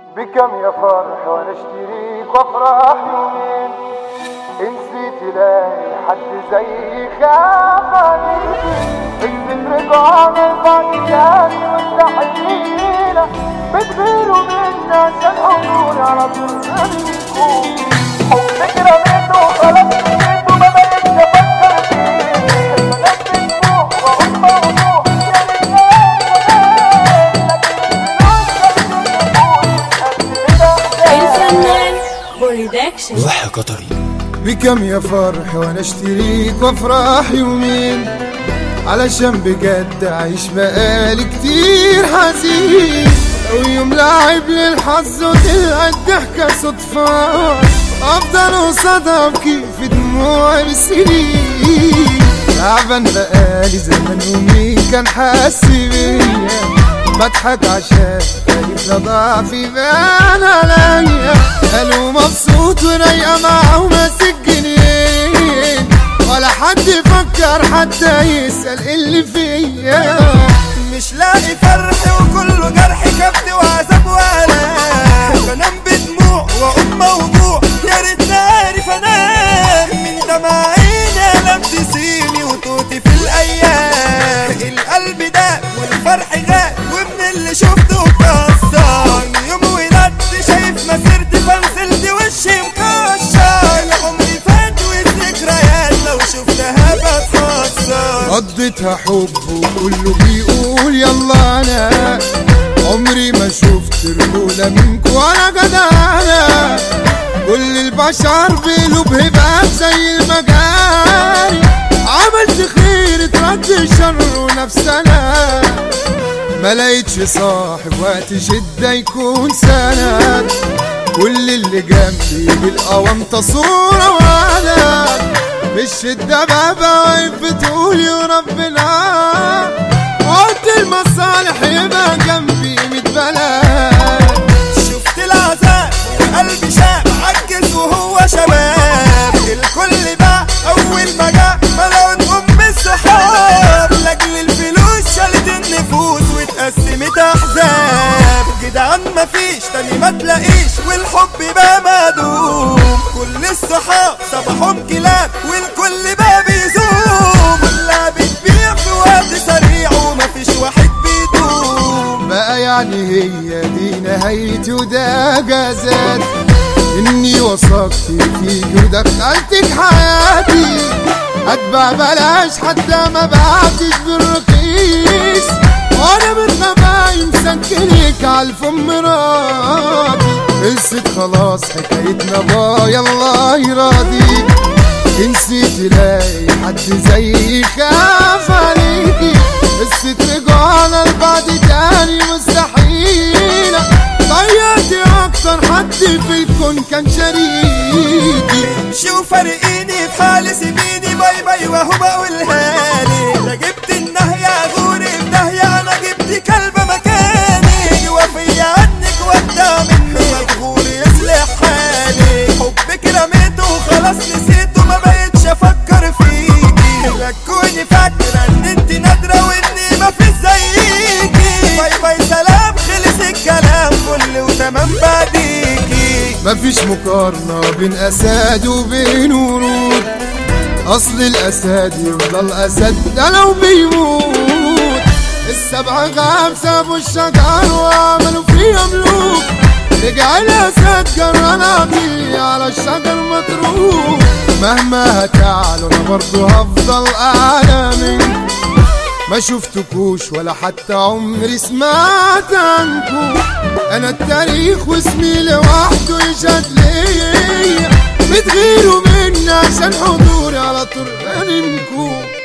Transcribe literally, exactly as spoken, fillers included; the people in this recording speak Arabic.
بكم يا فرح وانا اشتريك وافرح يومين، نسيت الاقي حد زي خاف عليكي، انت رجعنا لبعض تاني مستحيلة بتغيروا منا عشان حضوري على طول خليكوا حبك رميته وخلاص نسيته ما بقتش افكر فيه، البنات بتفوق واقول موضوع يا ريتنام ضحك قطري. بكم يا فرح وانا اشتريك وافرح يومين، علشان بجد عايش بقالي كتير حزين، ويوم لعب للحظ وطلعت ضحكة صدفة افضل قصادها ابكي في دموع السنين، تعبان بقالي زمن ومين كان حاسس بيا، بضحك عشان خايف لضعفي بان عليا، قالوا مبسوط ورايقة معاه وماسك جنين، ولا حد يفكر حتى يسأل اللي فيا، مش لاقي فرح وكله جرح كبت وعذاب وآلام، بنام بدموع واقوم موجوع يا ريتني عارف انام، من دمع عيني الم تسيني وتوتي في الايام، القلب ده والفرح غاب ومن اللي شفته اتكسر، يوم ولدت شايف مسيرتي فنزلت وشي مكشر، العمر فات والذكريات لو شفتها بتحسر، قضيتها حب وكله بيقول يلا انا عمري ما شفت رجولة منكو ولا جدعانة، كل البشر بقلوب هبات زي المجاري، عملت خير اترد شر ونفسنا، ما لقيتش صاحب وقت شدة يكون سند، كل اللي جنبي بالقوامطة صورة وعدد، بالشدة بابا واقف بتقول يا ربنا، قلت المصالح يبقى جنبي ميت بلد، شفت العذاب وقلبي شاب عجز وهو شباب، الكل بقى اول ما جاء ملعون ام الصحاب، لاجل الفلوس شالت النفوس واتقسمت احزاب، جدعان مفيش تاني ما تلاقيش والحب بقى مهدوم، كل الصحاب صباحهم كلاب والكل بقى بيزوم، كلها بتبيع في وقت سريع ومفيش واحد بيدوم، بقى يعني هي دي نهايتي وده جزات، اني وثقت فيك ودخلتك حياتي، اتبع بلاش حتى ما بعتش بالرخيص، وانا من غباي مسكنك عالفم مراتي، خلصت خلاص حكايتنا باي الله يراضيك، نسيت الاقي حد زي خاف عليكي، قصة رجعنا لبعض تاني مستحيلة، ضيعتي اكتر حد في الكون كان شريكي، شو فرقيني في حالي سيبيني باي باي وهو بقولها لي، لا جبت النهية غوري في داهية انا جبت كلبة مكاني، وفية عنك وابدا مني مدغوري يصلح حالي، حبك رميته وخلاص نسيته ما بقتش افكر فيكي، لا تكوني فاكرة ان انت نادرة واني ما فيش زيكي، باي باي سلام خلص الكلام كله وتمام بعديكي، مفيش مقارنة بين أسد وبين ورود، أصل الأسد يفضل أسد ده لو بيموت، السبعة غاب سابوا الشجر وعملوا فيها ملوك، رجع الأسد جران عطية على الشجر متروك، مهما هتعلوا أنا برضه هفضل أعلى منكم، ما شفتكوش ولا حتى عمري سمعت عنكو، انا التاريخ واسمي لوحده يشهد ليا، بتغيروا مني عشان حضوري على طول منكو.